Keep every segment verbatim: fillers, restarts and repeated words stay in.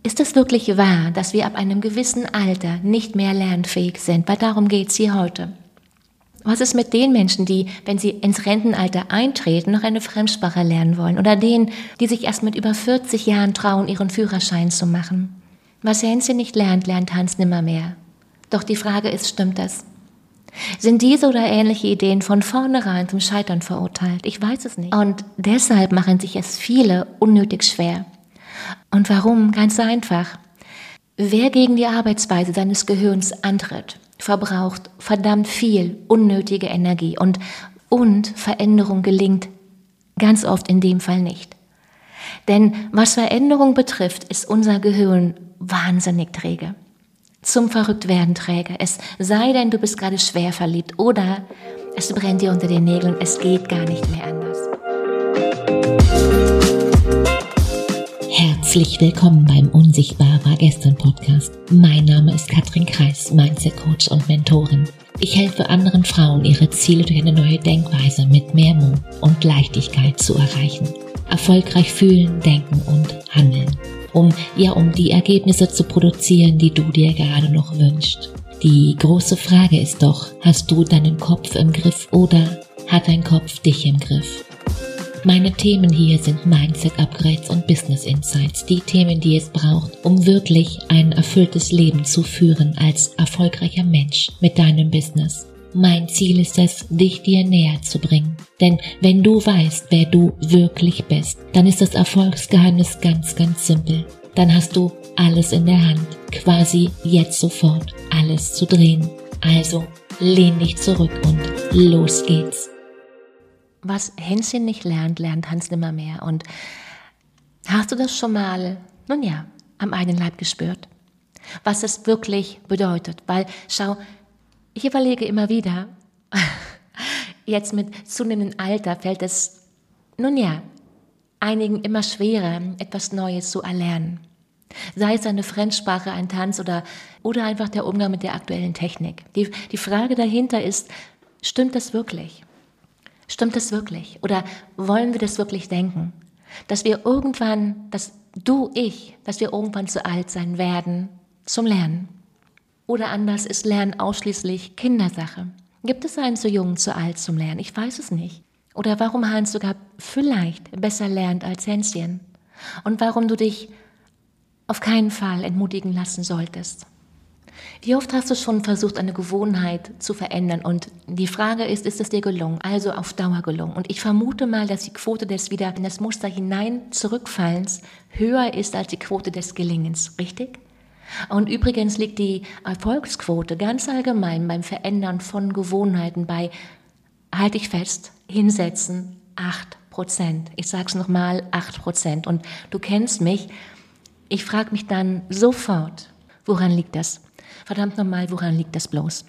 Ist es wirklich wahr, dass wir ab einem gewissen Alter nicht mehr lernfähig sind? Weil darum geht es hier heute. Was ist mit den Menschen, die, wenn sie ins Rentenalter eintreten, noch eine Fremdsprache lernen wollen? Oder denen, die sich erst mit über vierzig Jahren trauen, ihren Führerschein zu machen? Was Hänschen nicht lernt, lernt Hans nimmermehr. Doch die Frage ist, stimmt das? Sind diese oder ähnliche Ideen von vornherein zum Scheitern verurteilt? Ich weiß es nicht. Und deshalb machen sich es viele unnötig schwer. Und warum? Ganz einfach. Wer gegen die Arbeitsweise seines Gehirns antritt, verbraucht verdammt viel unnötige Energie und, und Veränderung gelingt ganz oft in dem Fall nicht. Denn was Veränderung betrifft, ist unser Gehirn wahnsinnig träge. Zum Verrücktwerden träge. Es sei denn, du bist gerade schwer verliebt oder es brennt dir unter den Nägeln, es geht gar nicht mehr anders. Herzlich willkommen beim Unsichtbar war gestern Podcast. Mein Name ist Katrin Kreis, Mindset Coach und Mentorin. Ich helfe anderen Frauen, ihre Ziele durch eine neue Denkweise mit mehr Mut und Leichtigkeit zu erreichen. Erfolgreich fühlen, denken und handeln. Um, ja, um die Ergebnisse zu produzieren, die du dir gerade noch wünschst. Die große Frage ist doch, hast du deinen Kopf im Griff oder hat dein Kopf dich im Griff? Meine Themen hier sind Mindset-Upgrades und Business-Insights, die Themen, die es braucht, um wirklich ein erfülltes Leben zu führen als erfolgreicher Mensch mit deinem Business. Mein Ziel ist es, dich dir näher zu bringen. Denn wenn du weißt, wer du wirklich bist, dann ist das Erfolgsgeheimnis ganz, ganz simpel. Dann hast du alles in der Hand, quasi jetzt sofort alles zu drehen. Also lehn dich zurück und los geht's. Was Hänschen nicht lernt, lernt Hans nimmermehr. Und hast du das schon mal, nun ja, am eigenen Leib gespürt? Was es wirklich bedeutet? Weil, schau, ich überlege immer wieder, jetzt mit zunehmendem Alter fällt es, nun ja, einigen immer schwerer, etwas Neues zu erlernen. Sei es eine Fremdsprache, ein Tanz oder, oder einfach der Umgang mit der aktuellen Technik. Die, die Frage dahinter ist, stimmt das wirklich? Stimmt das wirklich? Oder wollen wir das wirklich denken? Dass wir irgendwann, dass du, ich, dass wir irgendwann zu alt sein werden zum Lernen. Oder anders, ist Lernen ausschließlich Kindersache? Gibt es einen zu jung, zu alt zum Lernen? Ich weiß es nicht. Oder warum Hans sogar vielleicht besser lernt als Hänschen? Und warum du dich auf keinen Fall entmutigen lassen solltest? Wie oft hast du schon versucht, eine Gewohnheit zu verändern? Und die Frage ist, ist es dir gelungen? Also auf Dauer gelungen. Und ich vermute mal, dass die Quote des wieder in das Muster hinein zurückfallens höher ist als die Quote des Gelingens. Richtig? Und übrigens liegt die Erfolgsquote ganz allgemein beim Verändern von Gewohnheiten bei, halte ich fest, hinsetzen, acht Prozent. Ich sage es nochmal, acht Prozent. Und du kennst mich, ich frage mich dann sofort, woran liegt das? Verdammt nochmal, woran liegt das bloß?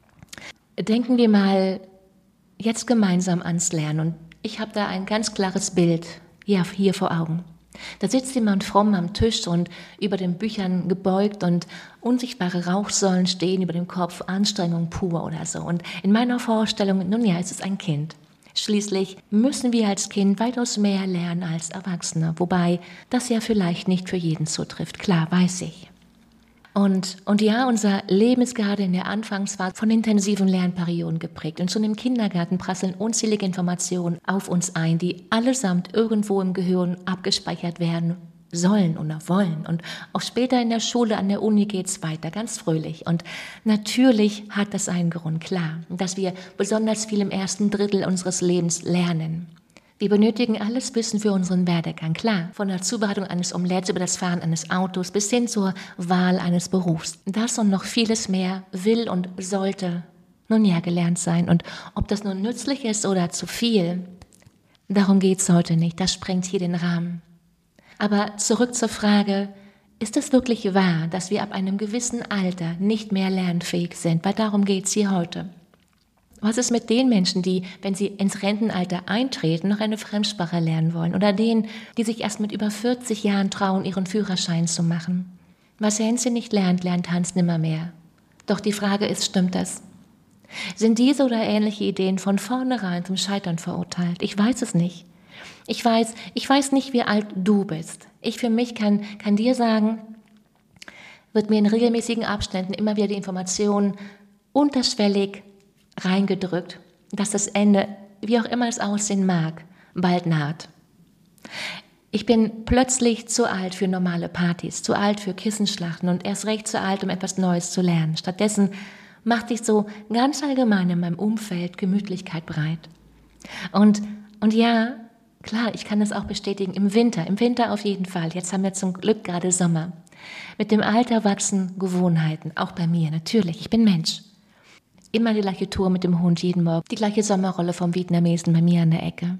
Denken wir mal jetzt gemeinsam ans Lernen. Und ich habe da ein ganz klares Bild hier, hier vor Augen. Da sitzt jemand fromm am Tisch und über den Büchern gebeugt und unsichtbare Rauchsäulen stehen über dem Kopf, Anstrengung pur oder so. Und in meiner Vorstellung, nun ja, es ist ein Kind. Schließlich müssen wir als Kind weitaus mehr lernen als Erwachsene, wobei das ja vielleicht nicht für jeden zutrifft. Klar, weiß ich. Und, und ja, unser Leben ist gerade in der Anfangsphase von intensiven Lernperioden geprägt. Und schon im Kindergarten prasseln unzählige Informationen auf uns ein, die allesamt irgendwo im Gehirn abgespeichert werden sollen oder wollen. Und auch später in der Schule, an der Uni geht's weiter, ganz fröhlich. Und natürlich hat das einen Grund, klar, dass wir besonders viel im ersten Drittel unseres Lebens lernen. Wir benötigen alles Wissen für unseren Werdegang, klar. Von der Zubereitung eines Omelettes über das Fahren eines Autos bis hin zur Wahl eines Berufs. Das und noch vieles mehr will und sollte nun ja gelernt sein. Und ob das nun nützlich ist oder zu viel, darum geht's heute nicht. Das sprengt hier den Rahmen. Aber zurück zur Frage, ist es wirklich wahr, dass wir ab einem gewissen Alter nicht mehr lernfähig sind? Weil darum geht's hier heute. Was ist mit den Menschen, die, wenn sie ins Rentenalter eintreten, noch eine Fremdsprache lernen wollen? Oder denen, die sich erst mit über vierzig Jahren trauen, ihren Führerschein zu machen? Was Hänschen nicht lernt, lernt Hans nimmermehr. Doch die Frage ist, stimmt das? Sind diese oder ähnliche Ideen von vornherein zum Scheitern verurteilt? Ich weiß es nicht. Ich weiß, ich weiß nicht, wie alt du bist. Ich für mich kann, kann dir sagen, wird mir in regelmäßigen Abständen immer wieder die Information unterschwellig reingedrückt, dass das Ende, wie auch immer es aussehen mag, bald naht. Ich bin plötzlich zu alt für normale Partys, zu alt für Kissenschlachten und erst recht zu alt, um etwas Neues zu lernen. Stattdessen macht sich so ganz allgemein in meinem Umfeld Gemütlichkeit breit. Und, und ja, klar, ich kann das auch bestätigen, im Winter, im Winter auf jeden Fall. Jetzt haben wir zum Glück gerade Sommer. Mit dem Alter wachsen Gewohnheiten, auch bei mir, natürlich, ich bin Mensch. Immer die gleiche Tour mit dem Hund jeden Morgen, die gleiche Sommerrolle vom Vietnamesen bei mir an der Ecke.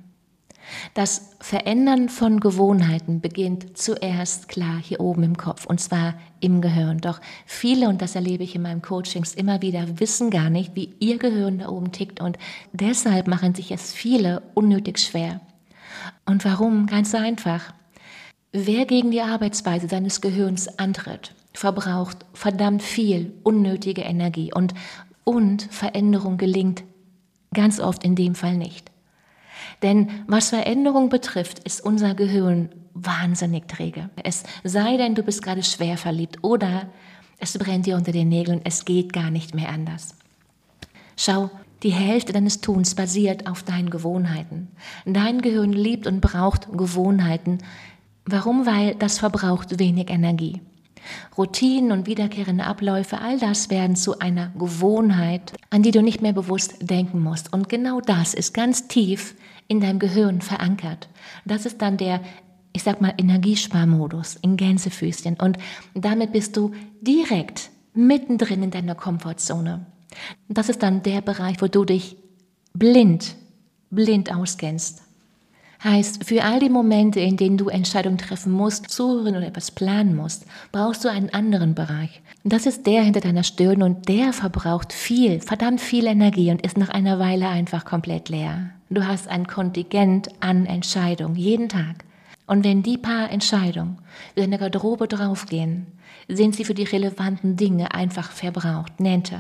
Das Verändern von Gewohnheiten beginnt zuerst klar hier oben im Kopf, und zwar im Gehirn. Doch viele, und das erlebe ich in meinen Coachings immer wieder, wissen gar nicht, wie ihr Gehirn da oben tickt, und deshalb machen sich es viele unnötig schwer. Und warum? Ganz einfach. Wer gegen die Arbeitsweise seines Gehirns antritt, verbraucht verdammt viel unnötige Energie, und, und Veränderung gelingt ganz oft in dem Fall nicht. Denn was Veränderung betrifft, ist unser Gehirn wahnsinnig träge. Es sei denn, du bist gerade schwer verliebt oder es brennt dir unter den Nägeln, es geht gar nicht mehr anders. Schau, die Hälfte deines Tuns basiert auf deinen Gewohnheiten. Dein Gehirn liebt und braucht Gewohnheiten. Warum? Weil das verbraucht wenig Energie. Routinen und wiederkehrende Abläufe, all das werden zu einer Gewohnheit, an die du nicht mehr bewusst denken musst. Und genau das ist ganz tief in deinem Gehirn verankert. Das ist dann der, ich sag mal, Energiesparmodus in Gänsefüßchen. Und damit bist du direkt mittendrin in deiner Komfortzone. Das ist dann der Bereich, wo du dich blind, blind auskennst. Heißt, für all die Momente, in denen du Entscheidungen treffen musst, zuhören oder etwas planen musst, brauchst du einen anderen Bereich. Und das ist der hinter deiner Stirn, und der verbraucht viel, verdammt viel Energie und ist nach einer Weile einfach komplett leer. Du hast ein Kontingent an Entscheidungen, jeden Tag. Und wenn die paar Entscheidungen in deine Garderobe draufgehen, sind sie für die relevanten Dinge einfach verbraucht, Nente.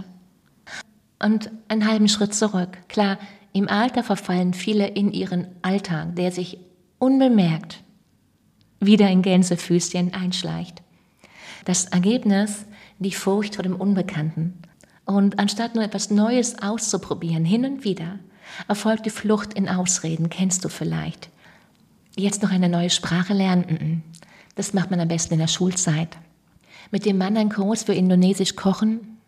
Und einen halben Schritt zurück. Klar, im Alter verfallen viele in ihren Alltag, der sich unbemerkt wieder in Gänsefüßchen einschleicht. Das Ergebnis, die Furcht vor dem Unbekannten. Und anstatt nur etwas Neues auszuprobieren, hin und wieder, erfolgt die Flucht in Ausreden, kennst du vielleicht. Jetzt noch eine neue Sprache lernen? Das macht man am besten in der Schulzeit. Mit dem Mann einen Kurs für Indonesisch kochen?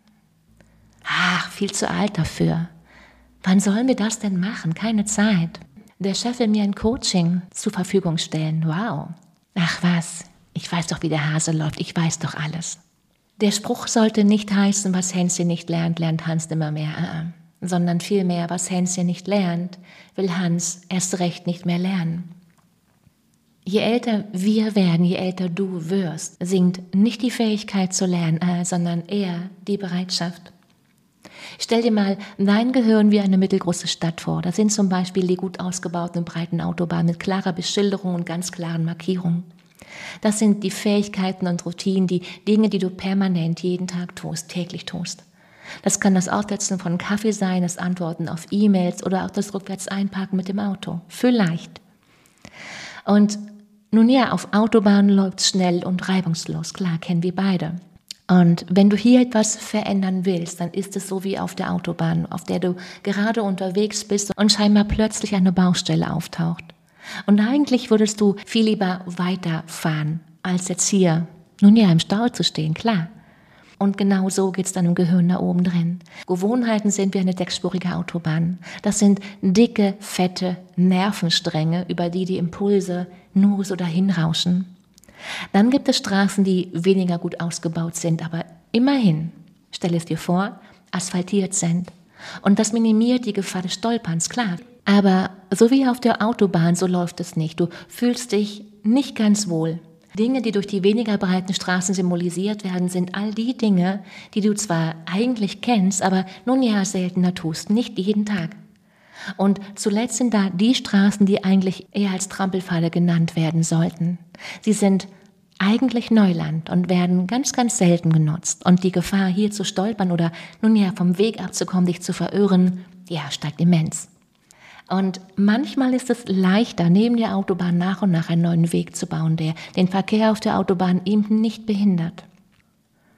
Ach, viel zu alt dafür. Wann sollen wir das denn machen? Keine Zeit. Der Chef will mir ein Coaching zur Verfügung stellen. Wow. Ach was, ich weiß doch, wie der Hase läuft. Ich weiß doch alles. Der Spruch sollte nicht heißen, was Hänschen nicht lernt, lernt Hans nimmer mehr. Uh-uh. Sondern vielmehr, was Hänschen nicht lernt, will Hans erst recht nicht mehr lernen. Je älter wir werden, je älter du wirst, sinkt nicht die Fähigkeit zu lernen, uh, sondern eher die Bereitschaft. Stell dir mal dein Gehirn wie eine mittelgroße Stadt vor. Da sind zum Beispiel die gut ausgebauten breiten Autobahnen mit klarer Beschilderung und ganz klaren Markierungen. Das sind die Fähigkeiten und Routinen, die Dinge, die du permanent jeden Tag tust, täglich tust. Das kann das Aufsetzen von Kaffee sein, das Antworten auf E-Mails oder auch das rückwärts Einparken mit dem Auto. Vielleicht. Und nun ja, auf Autobahnen läuft es schnell und reibungslos. Klar, kennen wir beide. Und wenn du hier etwas verändern willst, dann ist es so wie auf der Autobahn, auf der du gerade unterwegs bist und scheinbar plötzlich eine Baustelle auftaucht. Und eigentlich würdest du viel lieber weiterfahren, als jetzt hier, nun ja, im Stau zu stehen, klar. Und genau so geht's dann im Gehirn da oben drin. Gewohnheiten sind wie eine sechsspurige Autobahn. Das sind dicke, fette Nervenstränge, über die die Impulse nur so dahin rauschen. Dann gibt es Straßen, die weniger gut ausgebaut sind, aber immerhin, stell es dir vor, asphaltiert sind. Und das minimiert die Gefahr des Stolperns, klar. Aber so wie auf der Autobahn, so läuft es nicht. Du fühlst dich nicht ganz wohl. Dinge, die durch die weniger breiten Straßen symbolisiert werden, sind all die Dinge, die du zwar eigentlich kennst, aber nun ja seltener tust, nicht jeden Tag. Und zuletzt sind da die Straßen, die eigentlich eher als Trampelpfade genannt werden sollten. Sie sind eigentlich Neuland und werden ganz, ganz selten genutzt. Und die Gefahr, hier zu stolpern oder nun ja vom Weg abzukommen, dich zu verirren, ja, steigt immens. Und manchmal ist es leichter, neben der Autobahn nach und nach einen neuen Weg zu bauen, der den Verkehr auf der Autobahn eben nicht behindert.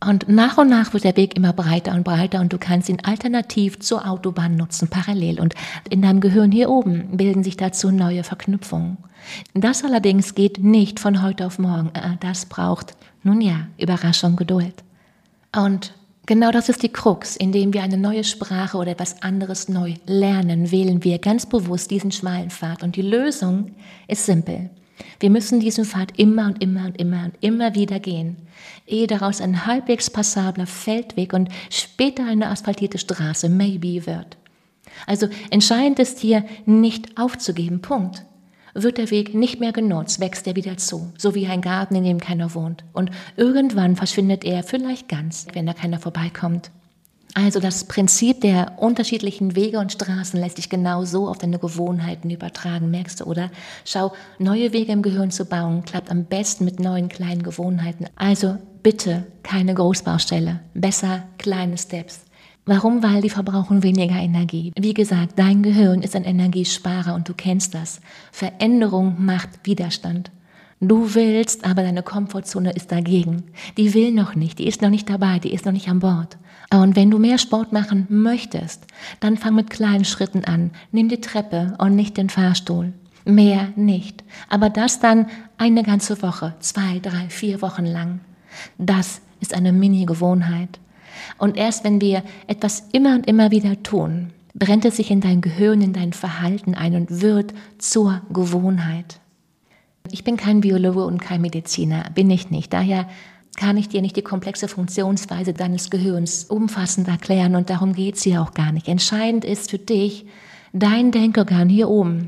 Und nach und nach wird der Weg immer breiter und breiter und du kannst ihn alternativ zur Autobahn nutzen, parallel. Und in deinem Gehirn hier oben bilden sich dazu neue Verknüpfungen. Das allerdings geht nicht von heute auf morgen. Das braucht, nun ja, Überraschung, Geduld. Und genau das ist die Krux. Indem wir eine neue Sprache oder etwas anderes neu lernen, wählen wir ganz bewusst diesen schmalen Pfad. Und die Lösung ist simpel. Wir müssen diesen Pfad immer und immer und immer und immer wieder gehen, ehe daraus ein halbwegs passabler Feldweg und später eine asphaltierte Straße, maybe, wird. Also entscheidend ist hier, nicht aufzugeben, Punkt. Wird der Weg nicht mehr genutzt, wächst er wieder zu, so wie ein Garten, in dem keiner wohnt. Und irgendwann verschwindet er vielleicht ganz, wenn da keiner vorbeikommt. Also das Prinzip der unterschiedlichen Wege und Straßen lässt sich genau so auf deine Gewohnheiten übertragen, merkst du, oder? Schau, neue Wege im Gehirn zu bauen, klappt am besten mit neuen kleinen Gewohnheiten. Also bitte keine Großbaustelle, besser kleine Steps. Warum? Weil die verbrauchen weniger Energie. Wie gesagt, dein Gehirn ist ein Energiesparer und du kennst das. Veränderung macht Widerstand. Du willst, aber deine Komfortzone ist dagegen. Die will noch nicht, die ist noch nicht dabei, die ist noch nicht an Bord. Und wenn du mehr Sport machen möchtest, dann fang mit kleinen Schritten an. Nimm die Treppe und nicht den Fahrstuhl. Mehr nicht. Aber das dann eine ganze Woche, zwei, drei, vier Wochen lang. Das ist eine Mini-Gewohnheit. Und erst wenn wir etwas immer und immer wieder tun, brennt es sich in dein Gehirn, in dein Verhalten ein und wird zur Gewohnheit. Ich bin kein Biologe und kein Mediziner, bin ich nicht. Daher kann ich dir nicht die komplexe Funktionsweise deines Gehirns umfassend erklären und darum geht es hier auch gar nicht. Entscheidend ist für dich, dein Denkorgan hier oben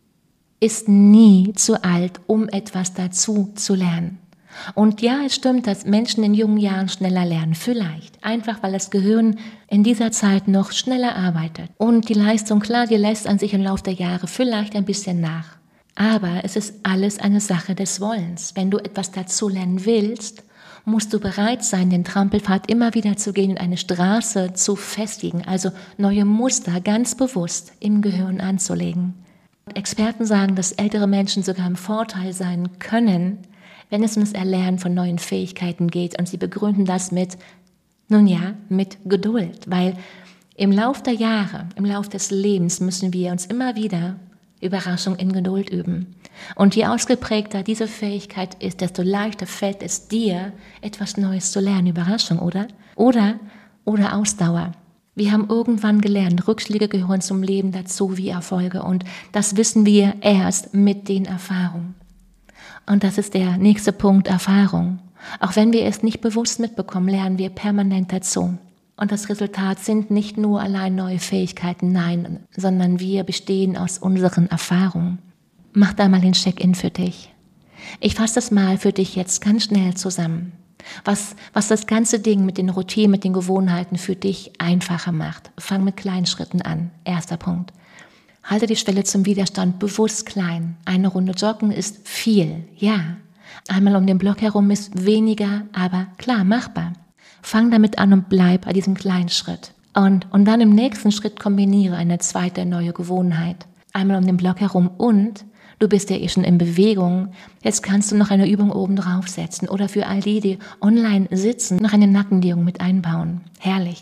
ist nie zu alt, um etwas dazu zu lernen. Und ja, es stimmt, dass Menschen in jungen Jahren schneller lernen, vielleicht. Einfach, weil das Gehirn in dieser Zeit noch schneller arbeitet. Und die Leistung, klar, die lässt an sich im Laufe der Jahre vielleicht ein bisschen nach. Aber es ist alles eine Sache des Wollens. Wenn du etwas dazu lernen willst, musst du bereit sein, den Trampelpfad immer wieder zu gehen und eine Straße zu festigen, also neue Muster ganz bewusst im Gehirn anzulegen. Experten sagen, dass ältere Menschen sogar im Vorteil sein können, wenn es um das Erlernen von neuen Fähigkeiten geht. Und sie begründen das mit, nun ja, mit Geduld. Weil im Lauf der Jahre, im Lauf des Lebens müssen wir uns immer wieder Überraschung in Geduld üben. Und je ausgeprägter diese Fähigkeit ist, desto leichter fällt es dir, etwas Neues zu lernen. Überraschung, oder? Oder, oder Ausdauer. Wir haben irgendwann gelernt, Rückschläge gehören zum Leben dazu wie Erfolge. Und das wissen wir erst mit den Erfahrungen. Und das ist der nächste Punkt, Erfahrung. Auch wenn wir es nicht bewusst mitbekommen, lernen wir permanent dazu. Und das Resultat sind nicht nur allein neue Fähigkeiten, nein, sondern wir bestehen aus unseren Erfahrungen. Mach da mal den Check-in für dich. Ich fasse das mal für dich jetzt ganz schnell zusammen. Was, was das ganze Ding mit den Routinen, mit den Gewohnheiten für dich einfacher macht. Fang mit kleinen Schritten an. Erster Punkt. Halte die Schwelle zum Widerstand bewusst klein. Eine Runde joggen ist viel, ja. Einmal um den Block herum ist weniger, aber klar machbar. Fang damit an und bleib bei diesem kleinen Schritt. Und, und dann im nächsten Schritt kombiniere eine zweite neue Gewohnheit. Einmal um den Block herum und du bist ja eh schon in Bewegung. Jetzt kannst du noch eine Übung oben draufsetzen oder für all die, die online sitzen, noch eine Nackendehnung mit einbauen. Herrlich.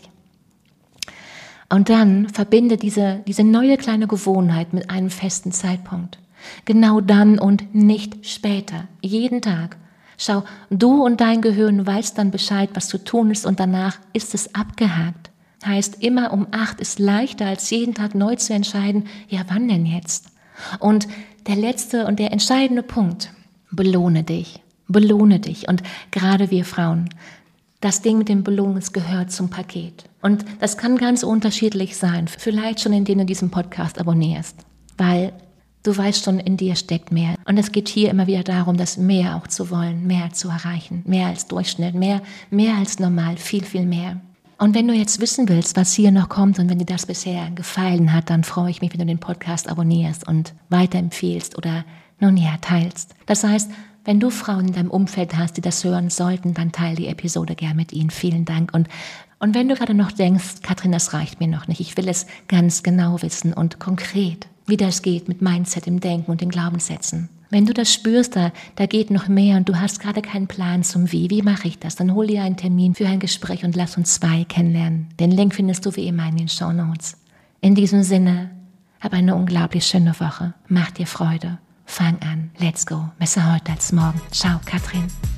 Und dann verbinde diese, diese neue kleine Gewohnheit mit einem festen Zeitpunkt. Genau dann und nicht später. Jeden Tag. Schau, du und dein Gehirn weißt dann Bescheid, was zu tun ist und danach ist es abgehakt. Heißt, immer um acht ist leichter, als jeden Tag neu zu entscheiden, ja wann denn jetzt? Und der letzte und der entscheidende Punkt, belohne dich, belohne dich. Und gerade wir Frauen, das Ding mit den Belohnungen gehört zum Paket. Und das kann ganz unterschiedlich sein, vielleicht schon indem du diesen Podcast abonnierst, weil du weißt schon, in dir steckt mehr. Und es geht hier immer wieder darum, das mehr auch zu wollen, mehr zu erreichen, mehr als Durchschnitt, mehr, mehr als normal, viel, viel mehr. Und wenn du jetzt wissen willst, was hier noch kommt und wenn dir das bisher gefallen hat, dann freue ich mich, wenn du den Podcast abonnierst und weiterempfiehlst oder nun ja, teilst. Das heißt, wenn du Frauen in deinem Umfeld hast, die das hören sollten, dann teile die Episode gern mit ihnen. Vielen Dank. Und, und wenn du gerade noch denkst, Katrin, das reicht mir noch nicht, ich will es ganz genau wissen und konkret, wie das geht mit Mindset im Denken und den Glaubenssätzen, Wenn du das spürst, da, da geht noch mehr und du hast gerade keinen Plan zum Wie, wie mache ich das? Dann hol dir einen Termin für ein Gespräch und lass uns zwei kennenlernen. Den Link findest du wie immer in den Shownotes. In diesem Sinne, hab eine unglaublich schöne Woche. Mach dir Freude. Fang an. Let's go. Besser heute als morgen. Ciao, Katrin.